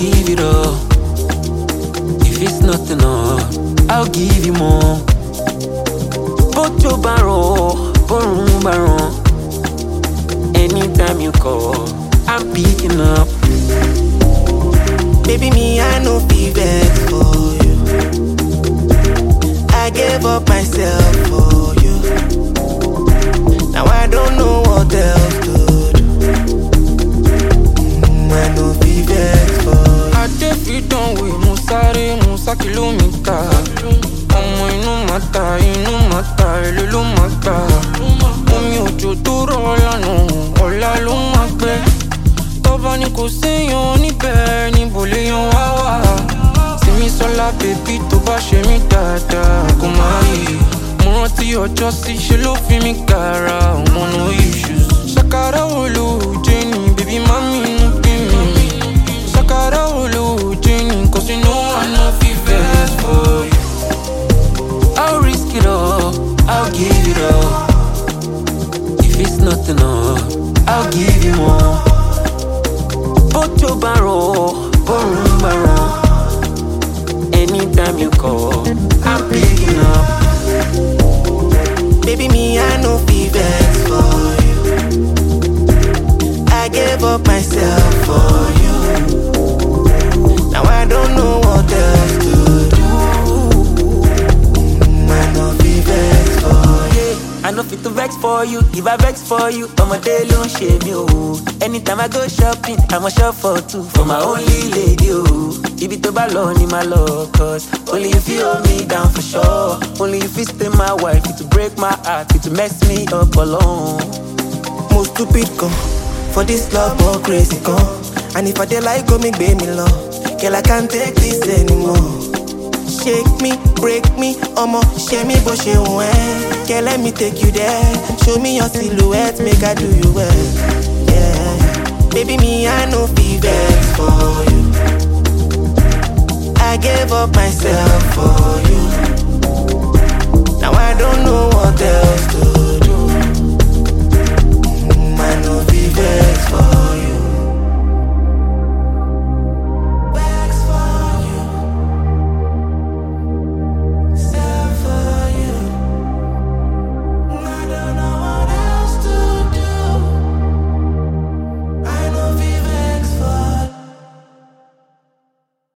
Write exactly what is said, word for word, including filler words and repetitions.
give it all. If it's not enough, I'll give you more. Put your barrel, boom barrel. Anytime you call, I'm picking up. Baby, me, I know be vex for you. I gave up myself for you. Now I don't know what else to do. Mm, I know be vex for you. I did done with Musare, Musa kilomita. Ọmọ inú mata, inú mata, èlé ló máa gbà. Omi òjò tó rọ̀ lánàá, ọ̀la ló máa gbẹ. Tọ́ba ni kò séèyàn níbẹ̀, níbo léèyàn wá wà. Simisola bèbí tó bá ṣe mí dáadáa, kò máa yí. Mo rántí ọjọ́ sí, ṣe ló fi mí gara, ọmọ no issues. Ṣàkàrà olóòjé ni, bèbí má mi inú bí mi. Ṣàkàrà olóòjé ni, cause you know I no fit vex for you. I'll risk it all, I'll give it all. If it's not enough, I'll give you more. Put your barrel, boom barrel. Anytime you call, I'm picking up. Baby, me, I know be vex for you. I gave up myself for you. Now I don't know what else to do. Mm, I know be vex for you. I know fit to vex for you. If I vex for you, I'm a day long shame you. Anytime I go shopping, I'm a shop for two. For my only lady, oh. If it to balloon in my love, cause only if you hold me down for sure. Only if you stay my wife, it to break my heart, it to mess me up alone. Most stupid come for this love or crazy come. And if I dey like go make baby me love, girl I can't take this anymore. Shake me, break me, omo, share me but she went. Girl let me take you there, show me your silhouette, make I do you well. Yeah, baby me I know be vex for you. I gave up myself for you. Now I don't know what else to do.